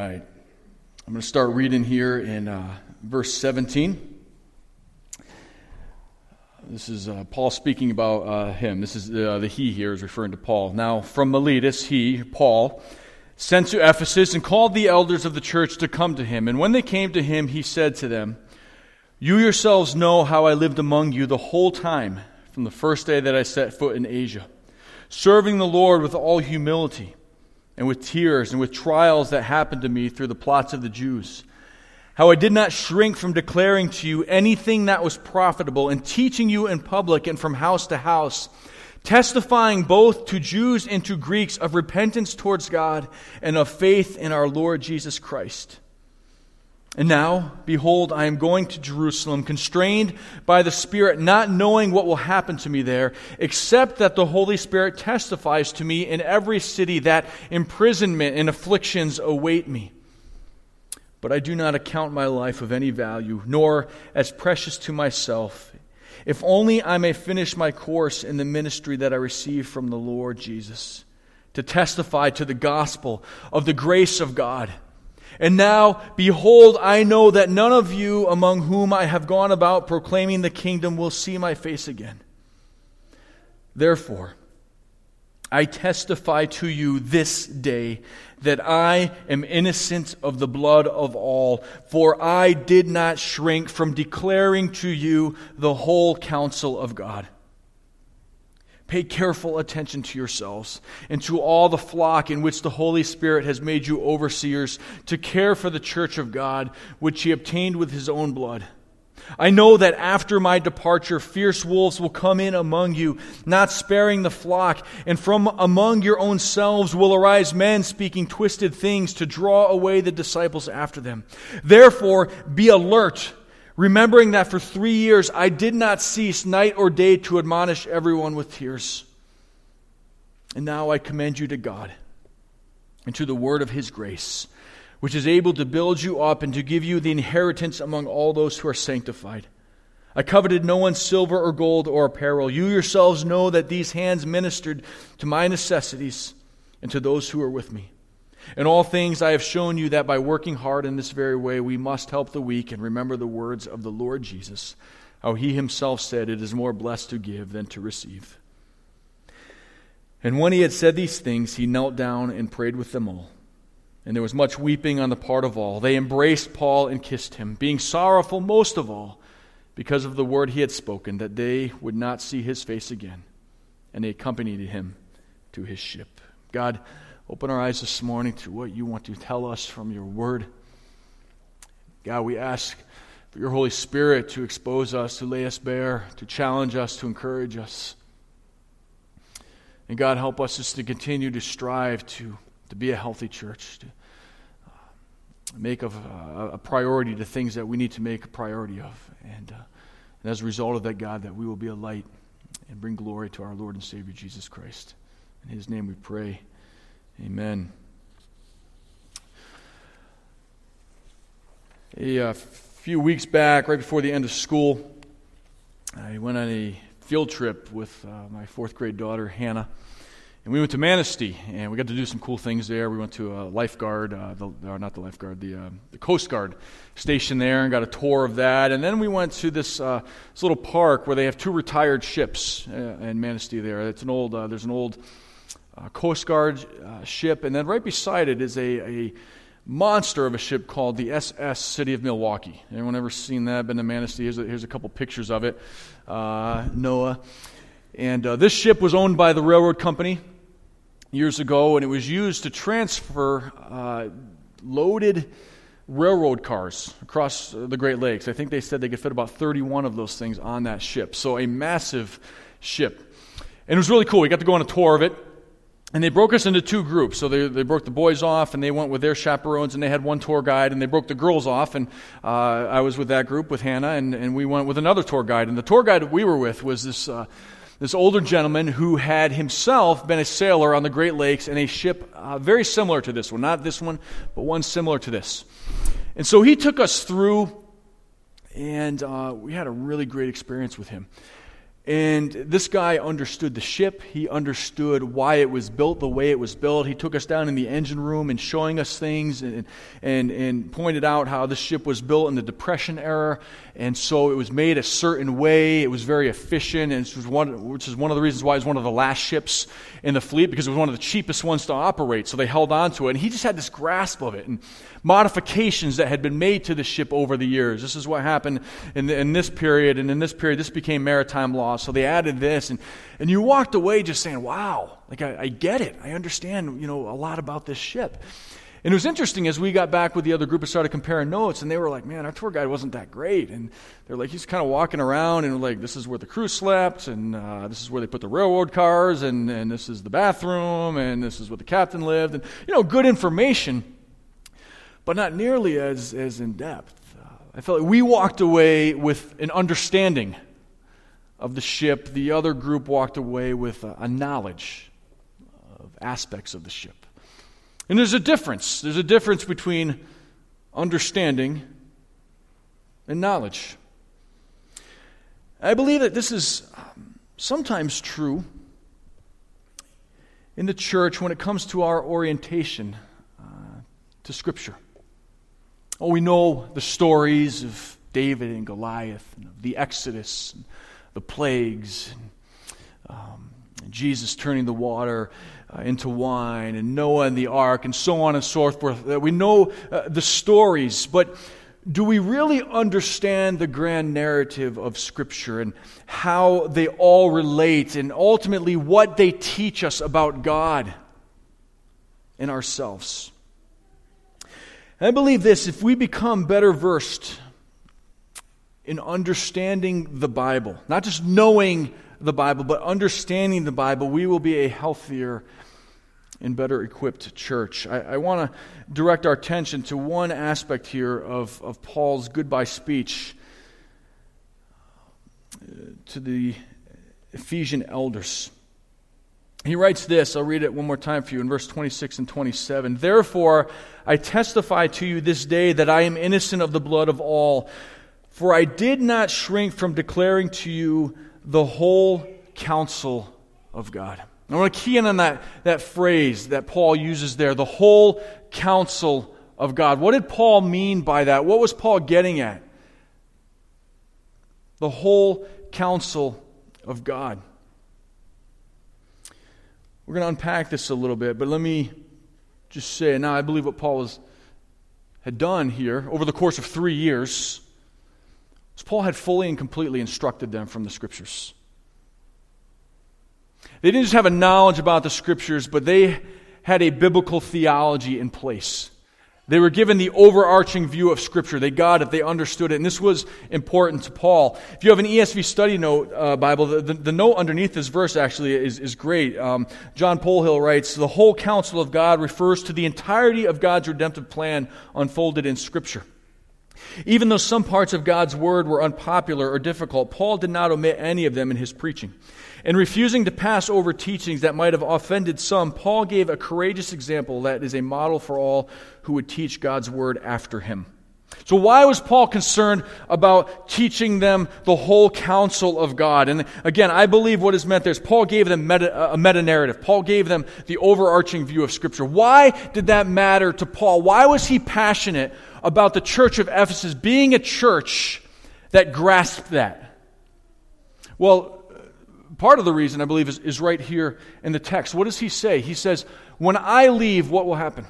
right. I'm going to start reading here in verse 17. This is Paul speaking about him. This is the he here is referring to Paul. Now, from Miletus, he, Paul, sent to Ephesus and called the elders of the church to come to him. And when they came to him, he said to them, "You yourselves know how I lived among you the whole time, from the first day that I set foot in Asia, serving the Lord with all humility, and with tears, and with trials that happened to me through the plots of the Jews. How I did not shrink from declaring to you anything that was profitable, and teaching you in public and from house to house, testifying both to Jews and to Greeks of repentance towards God and of faith in our Lord Jesus Christ. And now, behold, I am going to Jerusalem, constrained by the Spirit, not knowing what will happen to me there, except that the Holy Spirit testifies to me in every city that imprisonment and afflictions await me. But I do not account my life of any value, nor as precious to myself, if only I may finish my course in the ministry that I received from the Lord Jesus, to testify to the gospel of the grace of God. And now, behold, I know that none of you among whom I have gone about proclaiming the kingdom will see my face again. Therefore, I testify to you this day that I am innocent of the blood of all, for I did not shrink from declaring to you the whole counsel of God. Pay careful attention to yourselves and to all the flock in which the Holy Spirit has made you overseers to care for the church of God, which he obtained with his own blood. I know that after my departure, fierce wolves will come in among you, not sparing the flock, and from among your own selves will arise men speaking twisted things to draw away the disciples after them. Therefore, be alert, remembering that for 3 years I did not cease night or day to admonish everyone with tears. And now I commend you to God and to the word of his grace, which is able to build you up and to give you the inheritance among all those who are sanctified. I coveted no one's silver or gold or apparel. You yourselves know that these hands ministered to my necessities and to those who are with me. In all things I have shown you that by working hard in this very way we must help the weak and remember the words of the Lord Jesus, how he himself said, "It is more blessed to give than to receive." And when he had said these things, he knelt down and prayed with them all. And there was much weeping on the part of all. They embraced Paul and kissed him, being sorrowful most of all because of the word he had spoken, that they would not see his face again. And they accompanied him to his ship. God, open our eyes this morning to what you want to tell us from your word. God, we ask for your Holy Spirit to expose us, to lay us bare, to challenge us, to encourage us. And God, help us just to continue to strive to be a healthy church, to make of a priority to things that we need to make a priority of. And as a result of that, God, that we will be a light and bring glory to our Lord and Savior Jesus Christ. In his name we pray. Amen. A few weeks back, right before the end of school, I went on a field trip with my 4th grade daughter, Hannah. And we went to Manistee, and we got to do some cool things there. We went to a lifeguard, the Coast Guard station there, and got a tour of that. And then we went to this little park where they have 2 retired ships in Manistee there. It's there's an old Coast Guard ship, and then right beside it is a monster of a ship called the SS City of Milwaukee. Anyone ever seen that? Been to Manistee? Here's a couple pictures of it. Noah. And this ship was owned by the railroad company years ago, and it was used to transfer loaded railroad cars across the Great Lakes. I think they said they could fit about 31 of those things on that ship. So a massive ship. And it was really cool. We got to go on a tour of it. And they broke us into 2 groups. So they broke the boys off, and they went with their chaperones, and they had one tour guide, and they broke the girls off. And I was with that group with Hannah, and we went with another tour guide. And the tour guide that we were with was this older gentleman who had himself been a sailor on the Great Lakes in a ship very similar to this one. Not this one, but one similar to this. And so he took us through, and we had a really great experience with him. And this guy understood the ship. He understood why it was built the way it was built. He took us down in the engine room and showing us things and pointed out how this ship was built in the Depression era. And so it was made a certain way. It was very efficient, and which is one of the reasons why it was one of the last ships in the fleet, because it was one of the cheapest ones to operate. So they held on to it. And he just had this grasp of it and modifications that had been made to the ship over the years. This is what happened in this period, and in this period, this became maritime law. So they added this, and you walked away just saying, wow, like I get it. I understand, a lot about this ship. And it was interesting as we got back with the other group and started comparing notes, and they were like, man, our tour guide wasn't that great. And they're like, he's kind of walking around, and like, this is where the crew slept, and this is where they put the railroad cars, and this is the bathroom, and this is where the captain lived. And, good information, but not nearly as in depth. I felt like we walked away with an understanding of the ship. The other group walked away with a knowledge of aspects of the ship. And there's a difference. There's a difference between understanding and knowledge. I believe that this is sometimes true in the church when it comes to our orientation to Scripture. We know the stories of David and Goliath, and of the Exodus, and the plagues, and Jesus turning the water into wine, and Noah and the ark, and so on and so forth. We know the stories, but do we really understand the grand narrative of Scripture and how they all relate, and ultimately what they teach us about God and ourselves? I believe this: if we become better versed in understanding the Bible, not just knowing the Bible, but understanding the Bible, we will be a healthier and better equipped church. I want to direct our attention to one aspect here of Paul's goodbye speech to the Ephesian elders. He writes this, I'll read it one more time for you in verse 26 and 27. Therefore, I testify to you this day that I am innocent of the blood of all, for I did not shrink from declaring to you the whole counsel of God. I want to key in on that phrase that Paul uses there, the whole counsel of God. What did Paul mean by that? What was Paul getting at? The whole counsel of God. We're going to unpack this a little bit, but let me just say, now I believe what Paul had done here over the course of 3 years was Paul had fully and completely instructed them from the Scriptures. They didn't just have a knowledge about the Scriptures, but they had a biblical theology in place. They were given the overarching view of Scripture. They got it. They understood it. And this was important to Paul. If you have an ESV study note Bible, the note underneath this verse actually is great. John Polhill writes, the whole counsel of God refers to the entirety of God's redemptive plan unfolded in Scripture. Even though some parts of God's word were unpopular or difficult, Paul did not omit any of them in his preaching. In refusing to pass over teachings that might have offended some, Paul gave a courageous example that is a model for all who would teach God's word after him. So why was Paul concerned about teaching them the whole counsel of God? And again, I believe what is meant there is Paul gave them a meta-narrative. Paul gave them the overarching view of Scripture. Why did that matter to Paul? Why was he passionate about the church of Ephesus being a church that grasped that? Well, part of the reason, I believe, is right here in the text. What does he say? He says, when I leave, what will happen?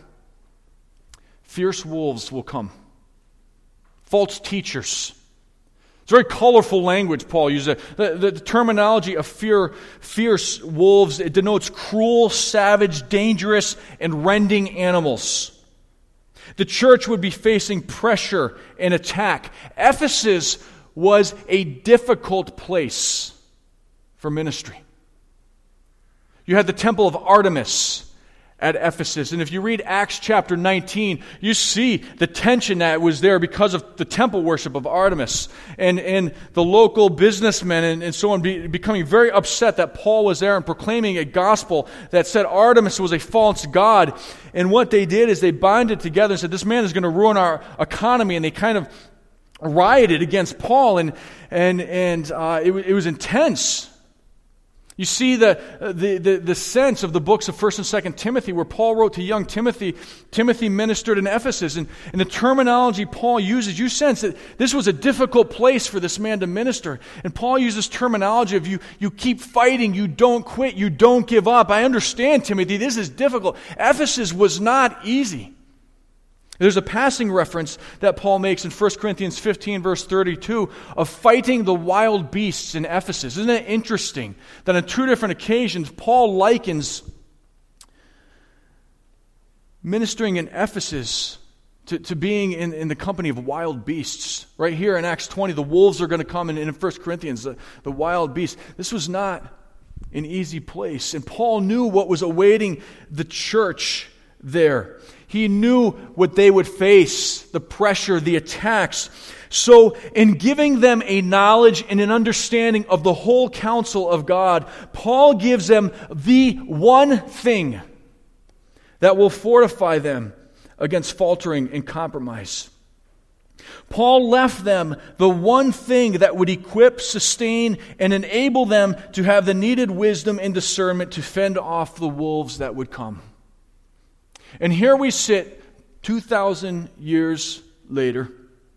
Fierce wolves will come. False teachers. It's very colorful language Paul uses. The terminology of fierce wolves, it denotes cruel, savage, dangerous, and rending animals. The church would be facing pressure and attack. Ephesus was a difficult place for ministry. You had the temple of Artemis at Ephesus. And if you read Acts chapter 19, you see the tension that was there because of the temple worship of Artemis. And the local businessmen and so on becoming very upset that Paul was there and proclaiming a gospel that said Artemis was a false god. And what they did is they bonded together and said, this man is going to ruin our economy. And they kind of rioted against Paul. And it was intense. You see the sense of the books of 1st and 2nd Timothy, where Paul wrote to young Timothy. Timothy ministered in Ephesus, and the terminology Paul uses, you sense that this was a difficult place for this man to minister. And Paul uses terminology of you keep fighting, you don't quit, you don't give up. I understand, Timothy, this is difficult. Ephesus was not easy. There's a passing reference that Paul makes in 1 Corinthians 15, verse 32, of fighting the wild beasts in Ephesus. Isn't it interesting that on 2 different occasions, Paul likens ministering in Ephesus to being in the company of wild beasts? Right here in Acts 20, the wolves are going to come, and in 1 Corinthians, the wild beasts. This was not an easy place, and Paul knew what was awaiting the church there. He knew what they would face, the pressure, the attacks. So in giving them a knowledge and an understanding of the whole counsel of God, Paul gives them the one thing that will fortify them against faltering and compromise. Paul left them the one thing that would equip, sustain, and enable them to have the needed wisdom and discernment to fend off the wolves that would come. And here we sit 2,000 years later,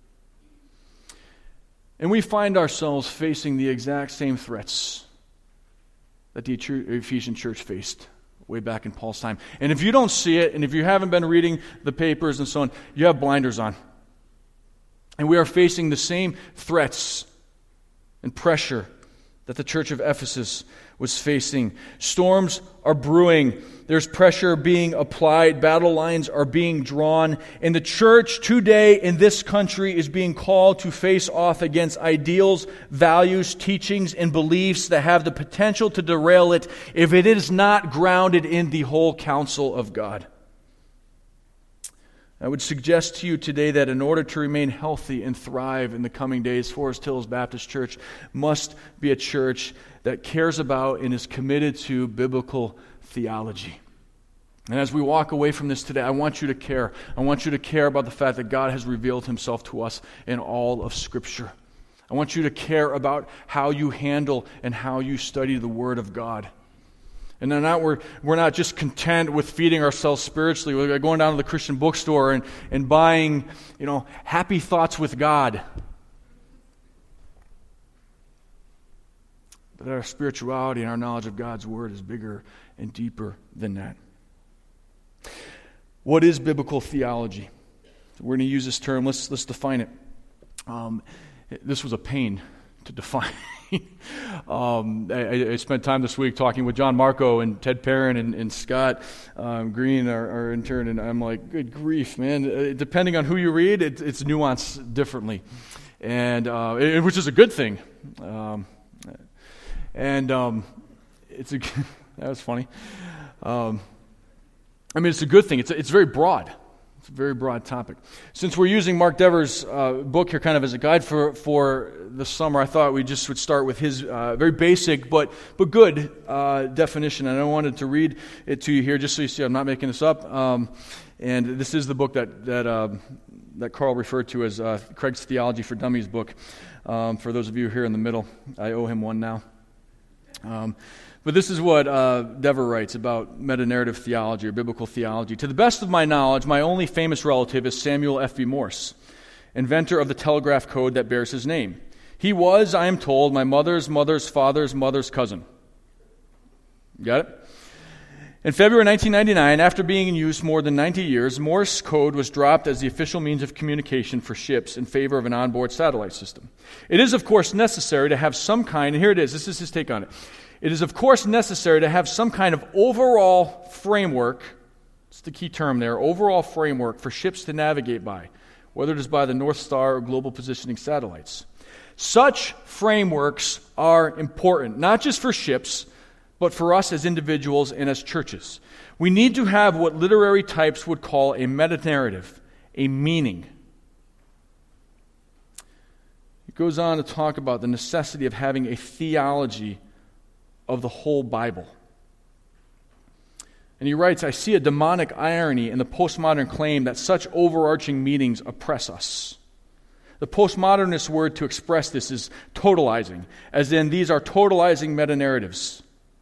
and we find ourselves facing the exact same threats that the Ephesian church faced way back in Paul's time. And if you don't see it, and if you haven't been reading the papers and so on, you have blinders on. And we are facing the same threats and pressure that the church of Ephesus was facing. Storms are brewing. There's pressure being applied. Battle lines are being drawn. And the church today in this country is being called to face off against ideals, values, teachings, and beliefs that have the potential to derail it if it is not grounded in the whole counsel of God. I would suggest to you today that in order to remain healthy and thrive in the coming days, Forest Hills Baptist Church must be a church that cares about and is committed to biblical theology. And as we walk away from this today, I want you to care. I want you to care about the fact that God has revealed himself to us in all of Scripture. I want you to care about how you handle and how you study the Word of God. And then we're not just content with feeding ourselves spiritually. We're going down to the Christian bookstore and buying, Happy Thoughts with God. But our spirituality and our knowledge of God's Word is bigger and deeper than that. What is biblical theology? We're going to use this term. Let's define it. This was a pain to define. I spent time this week talking with John Marco and Ted Perrin and Scott Green, our intern, and I'm like, good grief, man. Depending on who you read, it's nuanced differently, and which is a good thing. That was funny. It's a good thing. It's very broad. It's a very broad topic. Since we're using Mark Dever's book here kind of as a guide for the summer, I thought we just would start with his very basic but good definition. And I wanted to read it to you here just so you see I'm not making this up. And this is the book that Carl referred to as Craig's Theology for Dummies book. For those of you here in the middle, I owe him one now. But this is what Dever writes about meta-narrative theology or biblical theology. To the best of my knowledge, my only famous relative is Samuel F.B. Morse, inventor of the telegraph code that bears his name. He was, I am told, my mother's mother's father's mother's cousin. Got it? In February 1999, after being in use more than 90 years, Morse code was dropped as the official means of communication for ships in favor of an onboard satellite system. It is, of course, necessary to have some kind, and here it is, this is his take on it. It is, of course, necessary to have some kind of overall framework, it's the key term there, overall framework for ships to navigate by, whether it is by the North Star or global positioning satellites. Such frameworks are important, not just for ships, but for us as individuals and as churches. We need to have what literary types would call a meta-narrative, a meaning. It goes on to talk about the necessity of having a theology of the whole Bible. And he writes, I see a demonic irony in the postmodern claim that such overarching meanings oppress us. The postmodernist word to express this is totalizing, as in these are totalizing meta-narratives.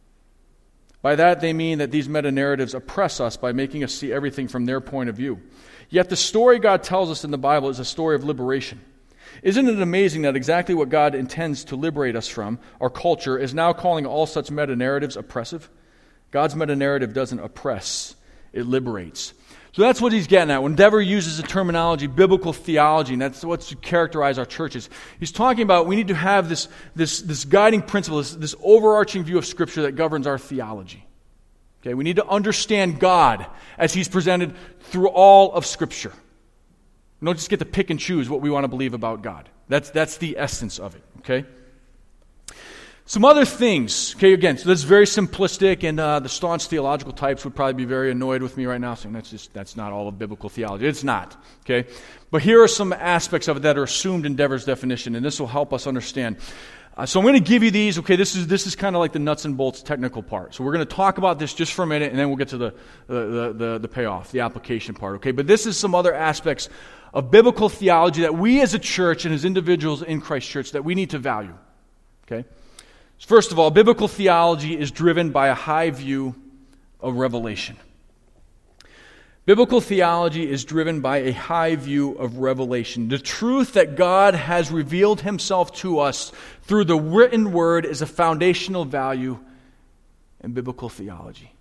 By that they mean that these meta-narratives oppress us by making us see everything from their point of view. Yet the story God tells us in the Bible is a story of liberation. Isn't it amazing that exactly what God intends to liberate us from, our culture, is now calling all such meta-narratives oppressive? God's meta-narrative doesn't oppress, it liberates. So that's what he's getting at. When Dever uses the terminology biblical theology, and that's what should characterize our churches, he's talking about we need to have this guiding principle, this overarching view of Scripture that governs our theology. Okay, we need to understand God as he's presented through all of Scripture. We don't just get to pick and choose what we want to believe about God. That's the essence of it, okay? Some other things, okay, again, so this is very simplistic, and the staunch theological types would probably be very annoyed with me right now, saying that's not all of biblical theology. It's not, okay? But here are some aspects of it that are assumed in Dever's definition, and this will help us understand. So I'm going to give you these, okay, this is kind of like the nuts and bolts technical part. So we're going to talk about this just for a minute, and then we'll get to the payoff, the application part, okay? But this is some other aspects of biblical theology that we as a church and as individuals in Christ Church that we need to value, okay? First of all, biblical theology is driven by a high view of revelation. Biblical theology is driven by a high view of revelation. The truth that God has revealed himself to us through the written word is a foundational value in biblical theology.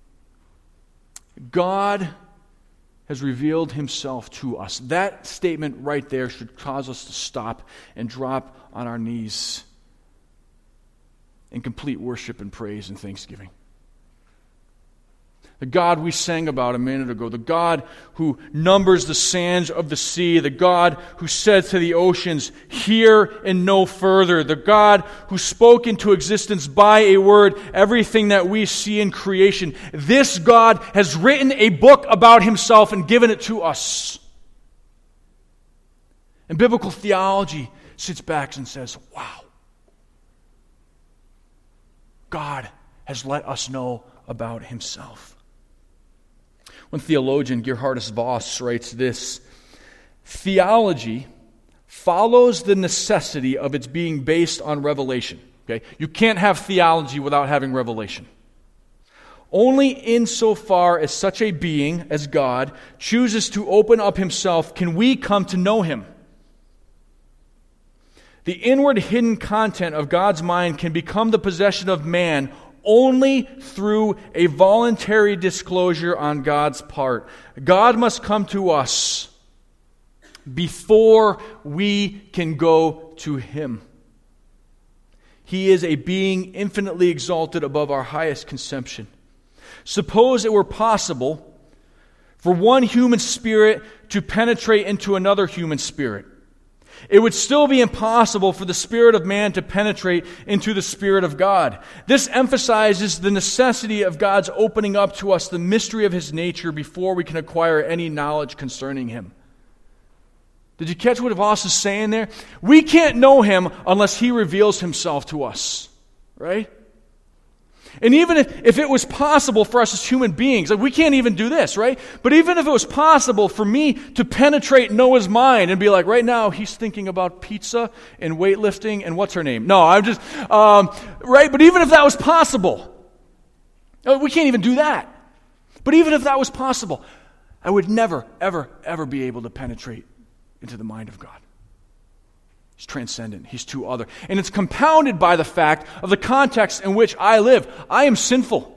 God has revealed himself to us. That statement right there should cause us to stop and drop on our knees in complete worship and praise and thanksgiving. The God we sang about a minute ago, the God who numbers the sands of the sea, the God who said to the oceans, "Here and no further," the God who spoke into existence by a word everything that we see in creation. This God has written a book about himself and given it to us. And biblical theology sits back and says, wow, God has let us know about himself. One theologian, Gerhardus Voss, writes this: theology follows the necessity of its being based on revelation. Okay? You can't have theology without having revelation. Only insofar as such a being as God chooses to open up himself can we come to know him. The inward hidden content of God's mind can become the possession of man only through a voluntary disclosure on God's part. God must come to us before we can go to him. He is a being infinitely exalted above our highest conception. Suppose it were possible for one human spirit to penetrate into another human spirit. It would still be impossible for the spirit of man to penetrate into the Spirit of God. This emphasizes the necessity of God's opening up to us the mystery of his nature before we can acquire any knowledge concerning him. Did you catch what Voss is saying there? We can't know him unless he reveals himself to us, right? And even if it was possible for us as human beings, like we can't even do this, right? But even if it was possible for me to penetrate Noah's mind and be like, right now he's thinking about pizza and weightlifting and what's her name? No, I'm just, right? But even if that was possible, we can't even do that. But even if that was possible, I would never, ever, ever be able to penetrate into the mind of God. He's transcendent. He's too other. And it's compounded by the fact of the context in which I live. I am sinful.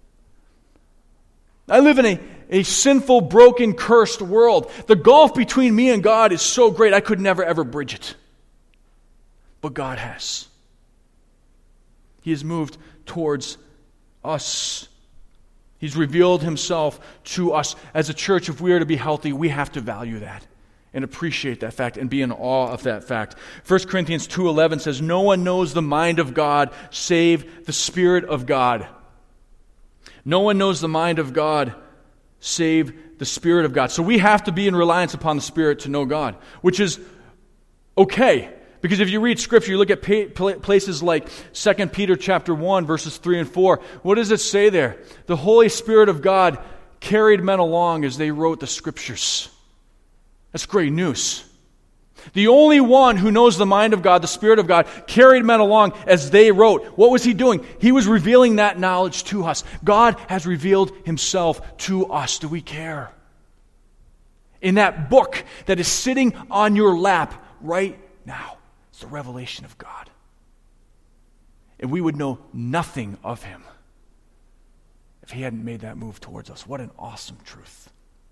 I live in a sinful, broken, cursed world. The gulf between me and God is so great I could never, ever bridge it. But God has. He has moved towards us. He's revealed himself to us. As a church, if we are to be healthy, we have to value that and appreciate that fact and be in awe of that fact. 1 Corinthians 2:11 says, "No one knows the mind of God save the Spirit of God." No one knows the mind of God save the Spirit of God. So we have to be in reliance upon the Spirit to know God, which is okay. Because if you read Scripture, you look at places like 2 Peter chapter 1, verses 3 and 4. What does it say there? The Holy Spirit of God carried men along as they wrote the Scriptures. That's great news. The only one who knows the mind of God, the Spirit of God, carried men along as they wrote. What was he doing? He was revealing that knowledge to us. God has revealed himself to us. Do we care? In that book that is sitting on your lap right now, it's the revelation of God. And we would know nothing of him if he hadn't made that move towards us. What an awesome truth.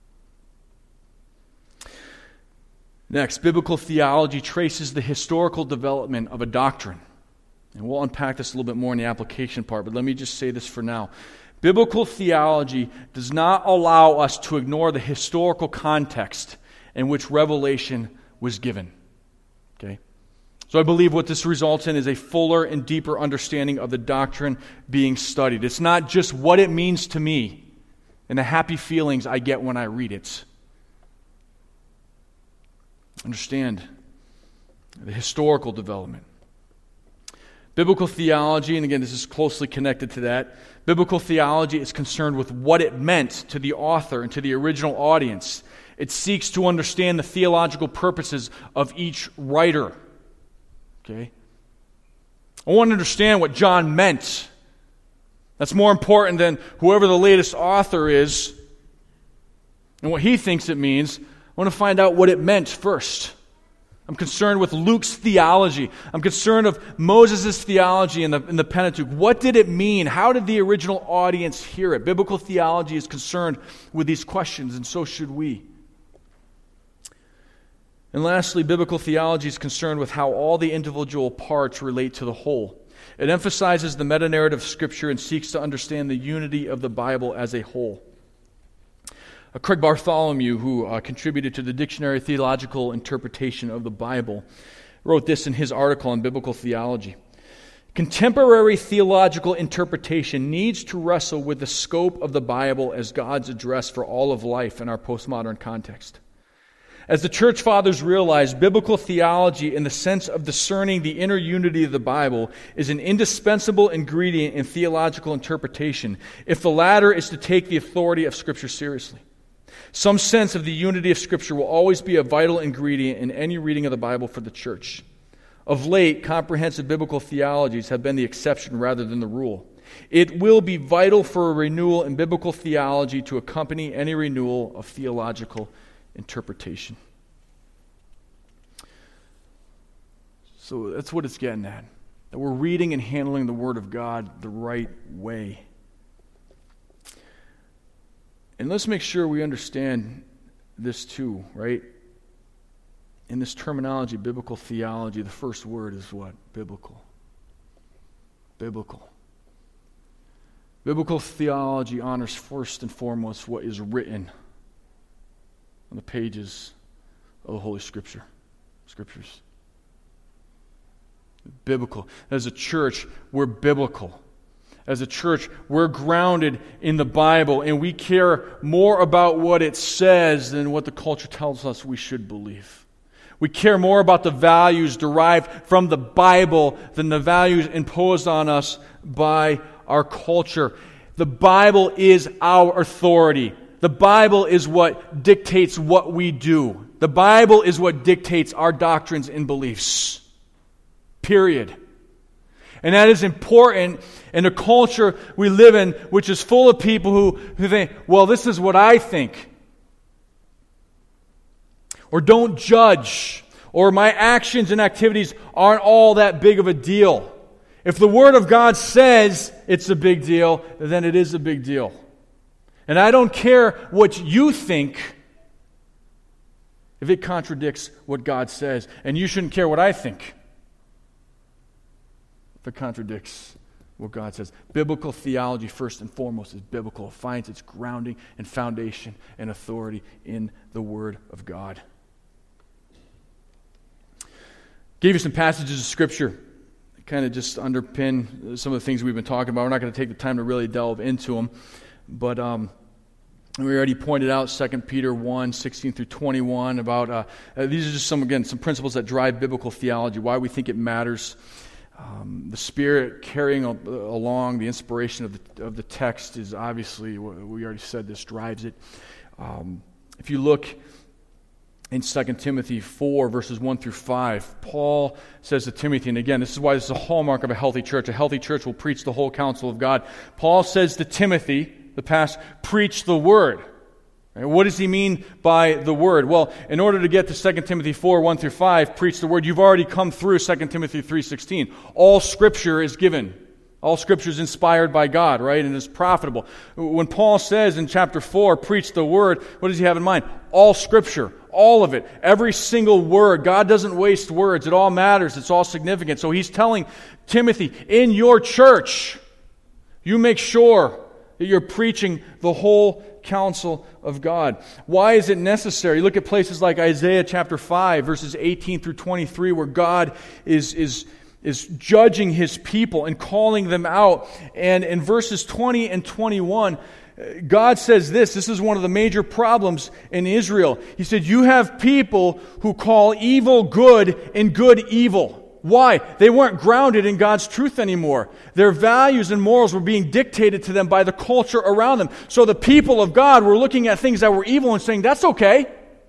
Next, biblical theology traces the historical development of a doctrine. And we'll unpack this a little bit more in the application part, but let me just say this for now. Biblical theology does not allow us to ignore the historical context in which revelation was given. Okay? So I believe what this results in is a fuller and deeper understanding of the doctrine being studied. It's not just what it means to me and the happy feelings I get when I read it. Understand the historical development. Biblical theology, and again, this is closely connected to that. Biblical theology is concerned with what it meant to the author and to the original audience. It seeks to understand the theological purposes of each writer. Okay? I want to understand what John meant. That's more important than whoever the latest author is and what he thinks it means. I want to find out what it meant first. I'm concerned with Luke's theology. I'm concerned of Moses' theology in the Pentateuch. What did it mean? How did the original audience hear it? Biblical theology is concerned with these questions, and so should we. And lastly, biblical theology is concerned with how all the individual parts relate to the whole. It emphasizes the meta-narrative of Scripture and seeks to understand the unity of the Bible as a whole. Craig Bartholomew, who contributed to the Dictionary Theological Interpretation of the Bible, wrote this in his article on biblical theology. Contemporary theological interpretation needs to wrestle with the scope of the Bible as God's address for all of life in our postmodern context. As the Church Fathers realized, biblical theology, in the sense of discerning the inner unity of the Bible, is an indispensable ingredient in theological interpretation if the latter is to take the authority of Scripture seriously. Some sense of the unity of Scripture will always be a vital ingredient in any reading of the Bible for the church. Of late, comprehensive biblical theologies have been the exception rather than the rule. It will be vital for a renewal in biblical theology to accompany any renewal of theological interpretation. So that's what it's getting at. That we're reading and handling the Word of God the right way. And let's make sure we understand this too, right? In this terminology, biblical theology, the first word is what? Biblical. Biblical. Biblical theology honors first and foremost what is written on the pages of the Holy Scriptures. Biblical. As a church, we're biblical. As a church, we're grounded in the Bible, and we care more about what it says than what the culture tells us we should believe. We care more about the values derived from the Bible than the values imposed on us by our culture. The Bible is our authority. The Bible is what dictates what we do. The Bible is what dictates our doctrines and beliefs. Period. And that is important in the culture we live in, which is full of people who think, well, this is what I think. Or don't judge. Or my actions and activities aren't all that big of a deal. If the Word of God says it's a big deal, then it is a big deal. And I don't care what you think if it contradicts what God says. And you shouldn't care what I think if it contradicts what God says. Biblical theology, first and foremost, is biblical. It finds its grounding and foundation and authority in the Word of God. Gave you some passages of Scripture that kind of just underpin some of the things we've been talking about. We're not going to take the time to really delve into them. But we already pointed out 2 Peter 1, 16 through 21 about, these are just some principles that drive biblical theology, why we think it matters. The Spirit carrying along the inspiration of the text is obviously, we already said this, drives it. If you look In 2 Timothy 4, verses 1 through 5, Paul says to Timothy, and again, this is why this is a hallmark of a healthy church. A healthy church will preach the whole counsel of God. Paul says to Timothy, the pastor, preach the word. Right? What does he mean by the word? Well, in order to get to 2 Timothy 4, 1 through 5, preach the word, you've already come through 2 Timothy 3:16. All Scripture is given. All Scripture is inspired by God, right, and is profitable. When Paul says in chapter 4, preach the word, what does he have in mind? All Scripture, all of it, every single word. God doesn't waste words. It all matters. It's all significant. So he's telling Timothy, in your church, you make sure that you're preaching the whole counsel of God. Why is it necessary? Look at places like Isaiah chapter 5, verses 18 through 23, where God is judging His people and calling them out. And in verses 20 and 21, God says this is one of the major problems in Israel. He said, you have people who call evil good and good evil. Why? They weren't grounded in God's truth anymore. Their values and morals were being dictated to them by the culture around them. So the people of God were looking at things that were evil and saying, that's okay.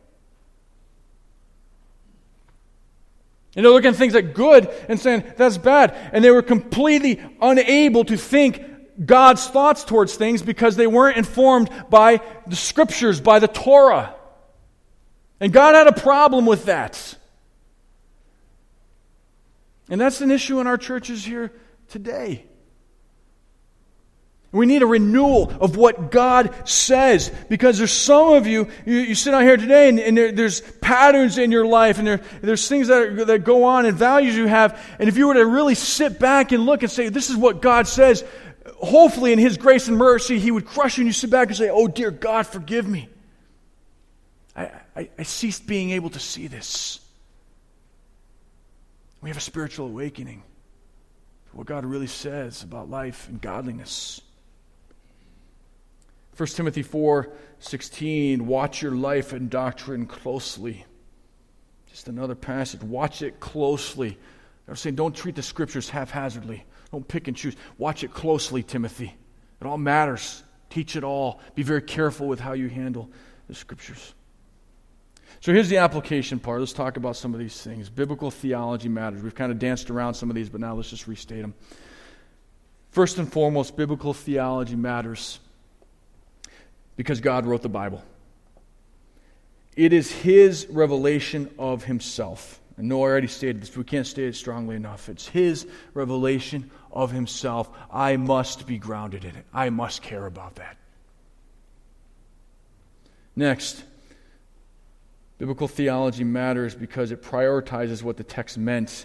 And they're looking at things that good and saying, that's bad. And they were completely unable to think God's thoughts towards things because they weren't informed by the Scriptures, by the Torah. And God had a problem with that. And that's an issue in our churches here today. We need a renewal of what God says, because there's some of you sit out here today and there's patterns in your life and there's things that go on and values you have. And if you were to really sit back and look and say, this is what God says, hopefully in His grace and mercy, He would crush you and you sit back and say, oh dear God, forgive me. I ceased being able to see this. We have a spiritual awakening to what God really says about life and godliness. 1 Timothy 4:16, watch your life and doctrine closely. Just another passage. Watch it closely. They're saying don't treat the Scriptures haphazardly. Don't pick and choose. Watch it closely, Timothy. It all matters. Teach it all. Be very careful with how you handle the Scriptures. So here's the application part. Let's talk about some of these things. Biblical theology matters. We've kind of danced around some of these, but now let's just restate them. First and foremost, biblical theology matters because God wrote the Bible. It is His revelation of Himself. I know I already stated this, but we can't state it strongly enough. It's His revelation of Himself. I must be grounded in it. I must care about that. Next, biblical theology matters because it prioritizes what the text meant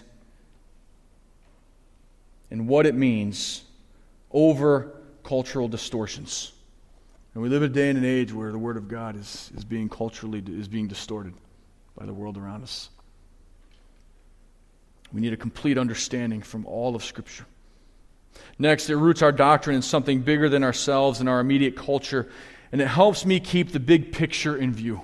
and what it means over cultural distortions. And we live in a day and an age where the Word of God is being distorted by the world around us. We need a complete understanding from all of Scripture. Next, it roots our doctrine in something bigger than ourselves and our immediate culture, and it helps me keep the big picture in view.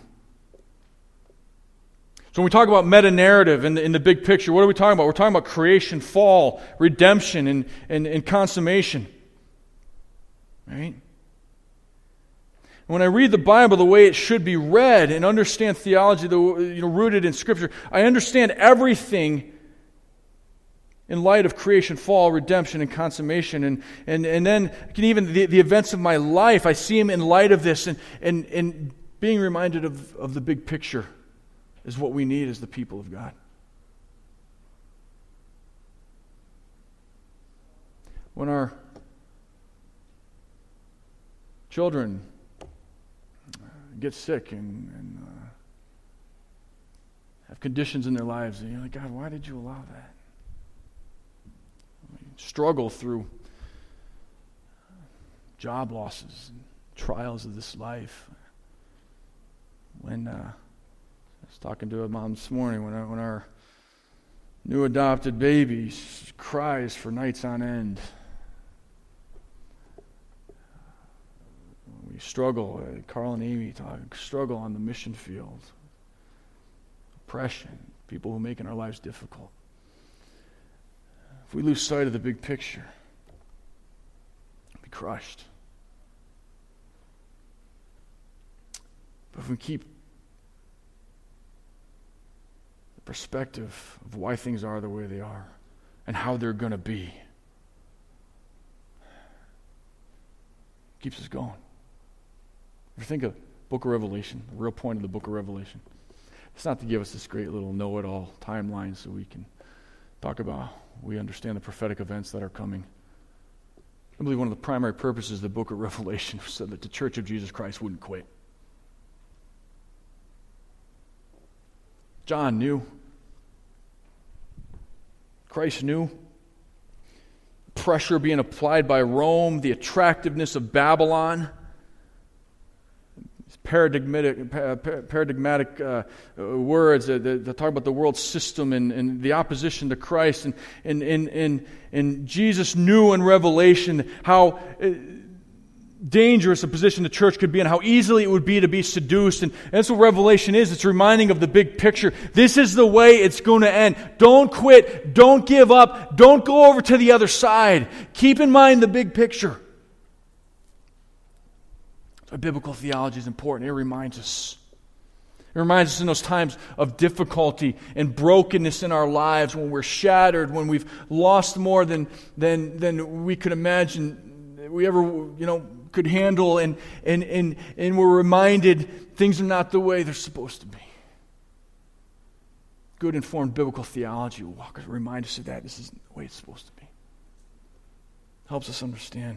So when we talk about meta-narrative in the big picture, what are we talking about? We're talking about creation, fall, redemption, and consummation. Right? When I read the Bible the way it should be read and understand theology rooted in Scripture, I understand everything in light of creation, fall, redemption, and consummation. And then even the events of my life, I see them in light of this and being reminded of the big picture is what we need as the people of God. When our children get sick and have conditions in their lives, and you're like, God, why did you allow that? Struggle through job losses and trials of this life. When I was talking to a mom this morning, when our new adopted baby cries for nights on end. We struggle, Carl and Amy struggle on the mission field. Oppression, people who are making our lives difficult. If we lose sight of the big picture, we'll be crushed. But if we keep perspective of why things are the way they are and how they're going to be. Keeps us going. If you think of book of Revelation, the real point of the book of Revelation, it's not to give us this great little know-it-all timeline so we can talk about, we understand the prophetic events that are coming. I believe one of the primary purposes of the book of Revelation was so that the Church of Jesus Christ wouldn't quit. John knew. Christ knew. Pressure being applied by Rome, the attractiveness of Babylon, paradigmatic words that talk about the world system and the opposition to Christ. And Jesus knew in Revelation how dangerous a position the church could be and how easily it would be to be seduced. And that's what Revelation is. It's reminding of the big picture. This is the way it's going to end. Don't quit. Don't give up. Don't go over to the other side. Keep in mind the big picture. Biblical theology is important. It reminds us. It reminds us in those times of difficulty and brokenness in our lives, when we're shattered, when we've lost more than we could imagine we ever could handle, and we're reminded things are not the way they're supposed to be. Good informed biblical theology will remind us of that. This isn't the way it's supposed to be. Helps us understand.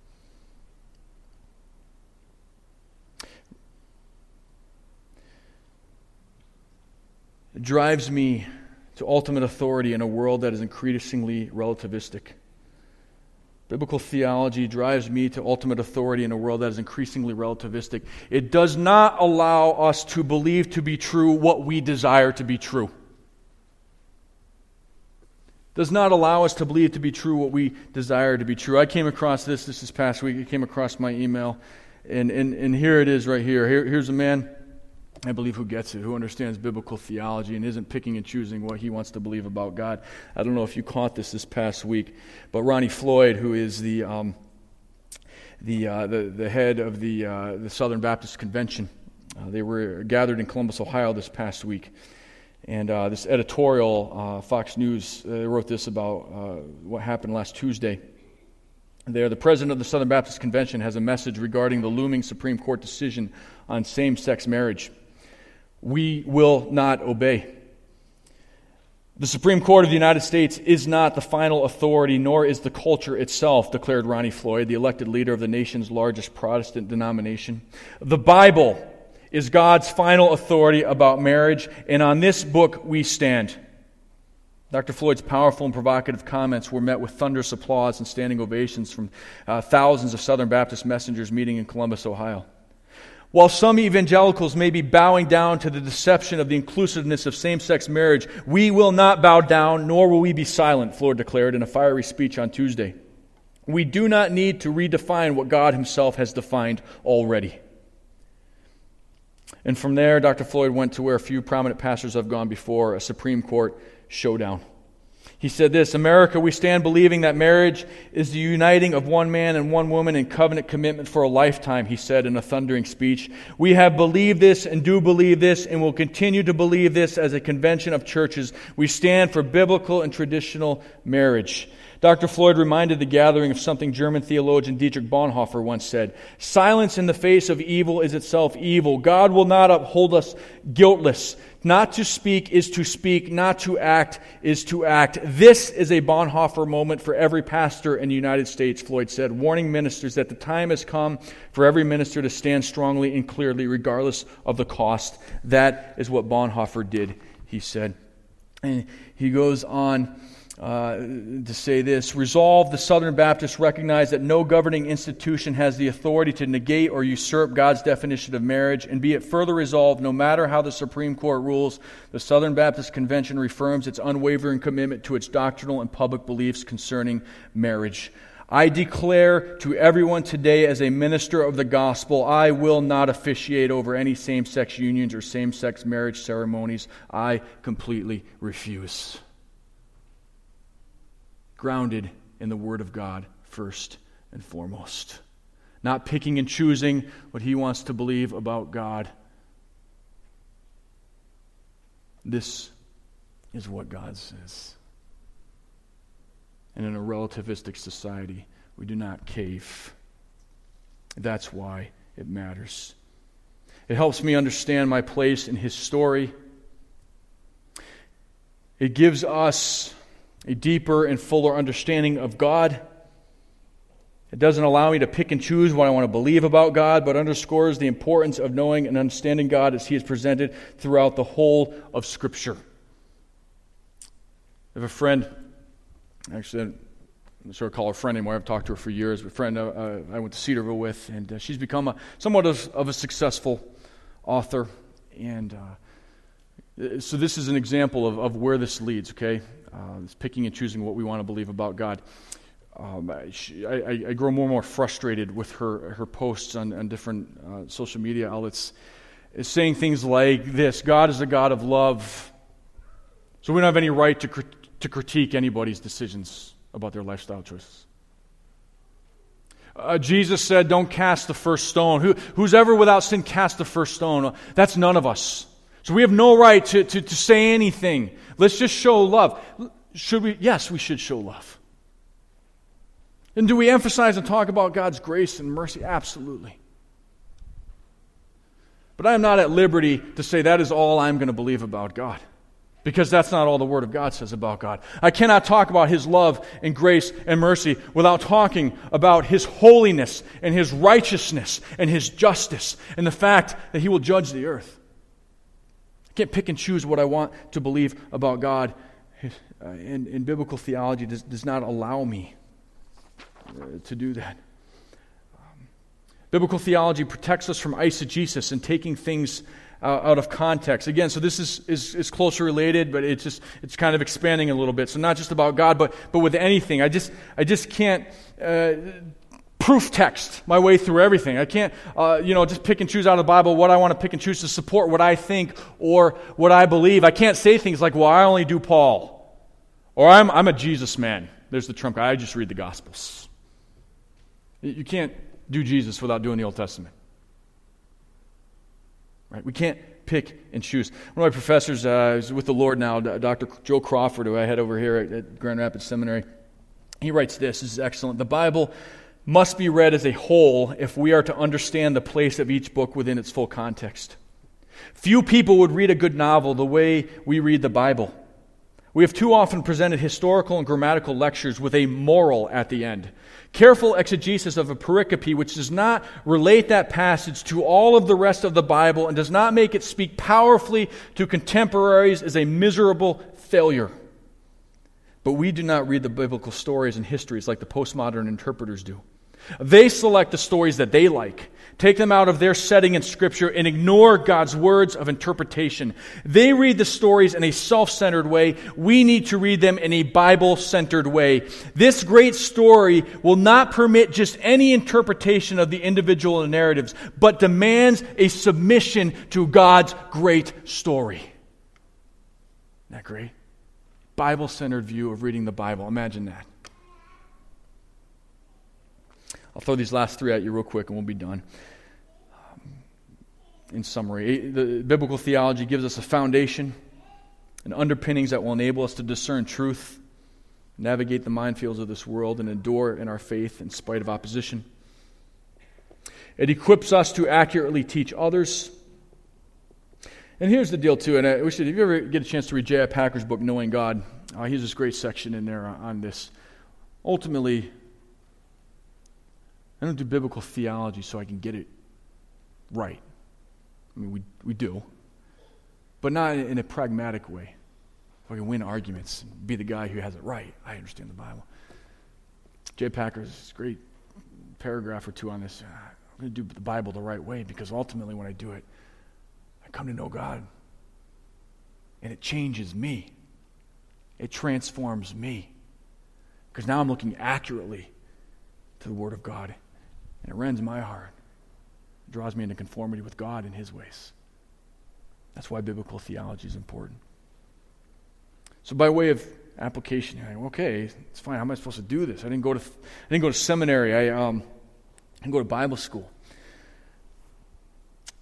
It drives me to ultimate authority in a world that is increasingly relativistic. Biblical theology drives me to ultimate authority in a world that is increasingly relativistic. It does not allow us to believe to be true what we desire to be true. It does not allow us to believe to be true what we desire to be true. I came across this past week. It came across my email, and here it is right here. Here's a man, I believe, who gets it, who understands biblical theology and isn't picking and choosing what he wants to believe about God. I don't know if you caught this past week, but Ronnie Floyd, who is the head of the Southern Baptist Convention, they were gathered in Columbus, Ohio this past week. And this editorial, Fox News, wrote this about what happened last Tuesday. There, the president of the Southern Baptist Convention has a message regarding the looming Supreme Court decision on same-sex marriage. We will not obey. The Supreme Court of the United States is not the final authority, nor is the culture itself, declared Ronnie Floyd, the elected leader of the nation's largest Protestant denomination. The Bible is God's final authority about marriage, and on this book we stand. Dr. Floyd's powerful and provocative comments were met with thunderous applause and standing ovations from thousands of Southern Baptist messengers meeting in Columbus, Ohio. While some evangelicals may be bowing down to the deception of the inclusiveness of same-sex marriage, we will not bow down, nor will we be silent, Floyd declared in a fiery speech on Tuesday. We do not need to redefine what God himself has defined already. And from there, Dr. Floyd went to where a few prominent pastors have gone before, a Supreme Court showdown. He said this: America, we stand believing that marriage is the uniting of one man and one woman in covenant commitment for a lifetime, he said in a thundering speech. We have believed this and do believe this and will continue to believe this as a convention of churches. We stand for biblical and traditional marriage. Dr. Floyd reminded the gathering of something German theologian Dietrich Bonhoeffer once said: silence in the face of evil is itself evil. God will not uphold us guiltless. Not to speak is to speak, not to act is to act. This is a Bonhoeffer moment for every pastor in the United States, Floyd said, warning ministers that the time has come for every minister to stand strongly and clearly, regardless of the cost. That is what Bonhoeffer did, he said. And he goes on to say this: resolve, the Southern Baptists recognize that no governing institution has the authority to negate or usurp God's definition of marriage, and be it further resolved, no matter how the Supreme Court rules, the Southern Baptist Convention reaffirms its unwavering commitment to its doctrinal and public beliefs concerning marriage. I declare to everyone today, as a minister of the gospel, I will not officiate over any same-sex unions or same-sex marriage ceremonies. I completely refuse. Grounded in the Word of God first and foremost. Not picking and choosing what he wants to believe about God. This is what God says. And in a relativistic society, we do not cave. That's why it matters. It helps me understand my place in His story. It gives us a deeper and fuller understanding of God. It doesn't allow me to pick and choose what I want to believe about God, but underscores the importance of knowing and understanding God as He is presented throughout the whole of Scripture. I have a friend, actually, I'm not sure I call her a friend anymore. I've talked to her for years. A friend I went to Cedarville with, and she's become somewhat of a successful author. And so this is an example of where this leads, okay? It's picking and choosing what we want to believe about God. I grow more and more frustrated with her posts on different social media outlets, saying things like this: God is a God of love, so we don't have any right to critique anybody's decisions about their lifestyle choices. Jesus said, don't cast the first stone. Who's ever without sin cast the first stone? That's none of us. So we have no right to say anything. Let's just show love. Should we? Yes, we should show love. And do we emphasize and talk about God's grace and mercy? Absolutely. But I am not at liberty to say that is all I'm going to believe about God, because that's not all the Word of God says about God. I cannot talk about His love and grace and mercy without talking about His holiness and His righteousness and His justice and the fact that He will judge the earth. I can't pick and choose what I want to believe about God, and biblical theology does not allow me to do that. Biblical theology protects us from eisegesis and taking things out of context. Again, so this is closely related, but it's kind of expanding a little bit. So not just about God, but with anything. I just can't proof text my way through everything. I can't just pick and choose out of the Bible what I want to pick and choose to support what I think or what I believe. I can't say things like, well, I only do Paul, or I'm a Jesus man. There's the trump card. I just read the Gospels. You can't do Jesus without doing the Old Testament. Right? We can't pick and choose. One of my professors is with the Lord now, Dr. Joe Crawford, who I had over here at Grand Rapids Seminary. He writes this is excellent. The Bible must be read as a whole if we are to understand the place of each book within its full context. Few people would read a good novel the way we read the Bible. We have too often presented historical and grammatical lectures with a moral at the end. Careful exegesis of a pericope which does not relate that passage to all of the rest of the Bible and does not make it speak powerfully to contemporaries is a miserable failure. But we do not read the biblical stories and histories like the postmodern interpreters do. They select the stories that they like, take them out of their setting in Scripture, and ignore God's words of interpretation. They read the stories in a self-centered way. We need to read them in a Bible-centered way. This great story will not permit just any interpretation of the individual narratives, but demands a submission to God's great story. Isn't that great? Bible-centered view of reading the Bible. Imagine that. I'll throw these last three at you real quick and we'll be done. In summary, the biblical theology gives us a foundation and underpinnings that will enable us to discern truth, navigate the minefields of this world, and endure in our faith in spite of opposition. It equips us to accurately teach others. And here's the deal, too, and if you ever get a chance to read J.I. Packer's book, Knowing God, he has this great section in there on this. Ultimately, I don't do biblical theology so I can get it right. I mean, we do. But not in a pragmatic way. So I can win arguments and be the guy who has it right. I understand the Bible. J. Packer's great paragraph or two on this. I'm going to do the Bible the right way because ultimately when I do it, I come to know God. And it changes me. It transforms me. Because now I'm looking accurately to the Word of God. And it rends my heart. It draws me into conformity with God and His ways. That's why biblical theology is important. So by way of application, you're like, okay, it's fine. How am I supposed to do this? I didn't go to seminary. I didn't go to Bible school.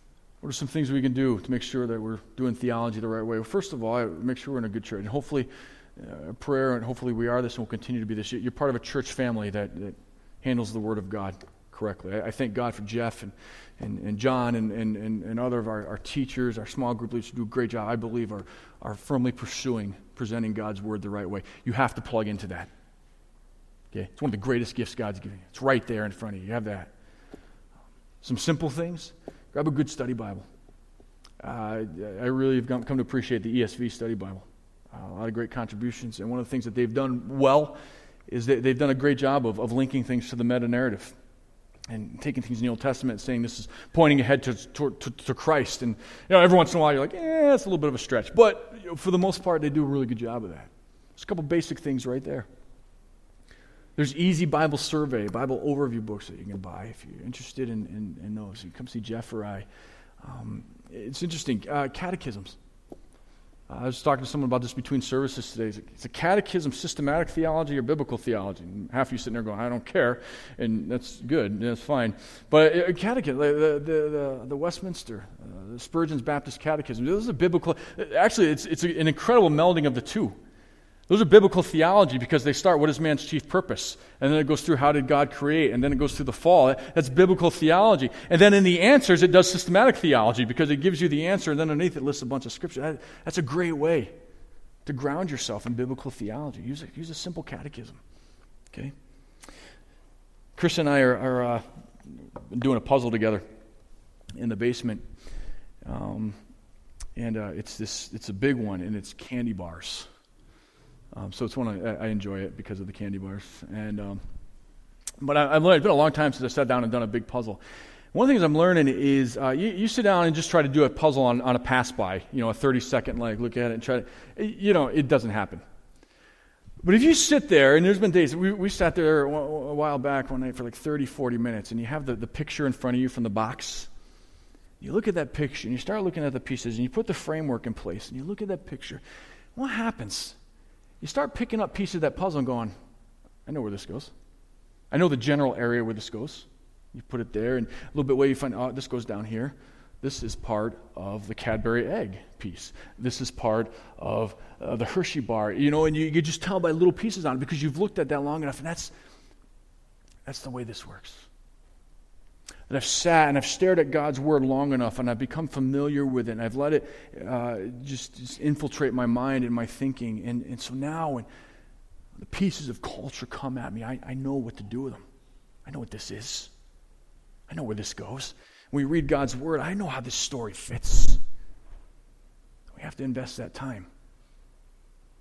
What are some things we can do to make sure that we're doing theology the right way? Well, first of all, make sure we're in a good church. And hopefully, prayer, and hopefully we are this and will continue to be this. You're part of a church family that handles the Word of God correctly. I thank God for Jeff and John and other of our teachers, our small group leaders who do a great job, I believe, are firmly presenting God's Word the right way. You have to plug into that. Okay? It's one of the greatest gifts God's given you. It's right there in front of you. You have that. Some simple things. Grab a good study Bible. I really have come to appreciate the ESV study Bible. A lot of great contributions. And one of the things that they've done well is that they've done a great job of linking things to the meta-narrative and taking things in the Old Testament and saying this is pointing ahead to Christ. And every once in a while you're like, it's a little bit of a stretch. But for the most part, they do a really good job of that. There's a couple basic things right there. There's Easy Bible Survey, Bible overview books that you can buy if you're interested in those. You can come see Jeff or I. It's interesting. Catechisms. I was talking to someone about this between services today. It's a catechism, systematic theology, or biblical theology. And half of you sitting there going, I don't care. And that's good. That's fine. But a catechism, the Westminster, the Spurgeon's Baptist Catechism, this is a biblical. Actually, it's an incredible melding of the two. Those are biblical theology because they start, what is man's chief purpose? And then it goes through, how did God create? And then it goes through the fall. That's biblical theology. And then in the answers, it does systematic theology because it gives you the answer, and then underneath it lists a bunch of scripture. That's a great way to ground yourself in biblical theology. Use a simple catechism. Okay? Chris and I are doing a puzzle together in the basement. It's a big one, and it's candy bars. So it's one I enjoy it because of the candy bars. But I've learned, it's been a long time since I sat down and done a big puzzle. One of the things I'm learning is you sit down and just try to do a puzzle on a pass-by, a 30-second, look at it and try to, it doesn't happen. But if you sit there, and there's been days, we sat there a while back one night for 30, 40 minutes, and you have the picture in front of you from the box. You look at that picture, and you start looking at the pieces, and you put the framework in place, and you look at that picture. What happens? You start picking up pieces of that puzzle and going, I know where this goes. I know the general area where this goes. You put it there, and a little bit away you find, this goes down here. This is part of the Cadbury egg piece. This is part of the Hershey bar. And you just tell by little pieces on it because you've looked at that long enough, and that's the way this works. And I've sat and I've stared at God's Word long enough, and I've become familiar with it, and I've let it just infiltrate my mind and my thinking. And so now when the pieces of culture come at me, I know what to do with them. I know what this is. I know where this goes. When we read God's Word, I know how this story fits. We have to invest that time.